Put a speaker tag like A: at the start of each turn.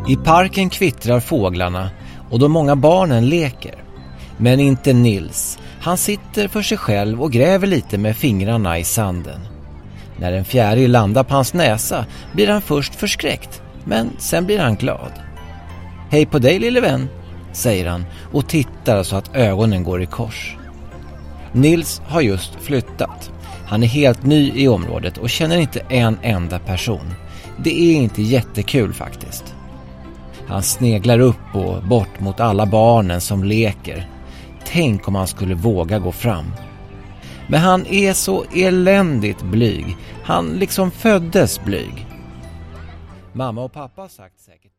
A: I parken kvittrar fåglarna och de många barnen leker. Men inte Nils. Han sitter för sig själv och gräver lite med fingrarna i sanden. När en fjäril landar på hans näsa blir han först förskräckt, men sen blir han glad. Hej på dig lille vän, säger han och tittar så att ögonen går i kors. Nils har just flyttat. Han är helt ny i området och känner inte en enda person. Det är inte jättekul faktiskt. Han sneglar upp och bort mot alla barnen som leker. Tänk om han skulle våga gå fram. Men han är så eländigt blyg. Han liksom föddes blyg. Mamma och pappa har sagt säkert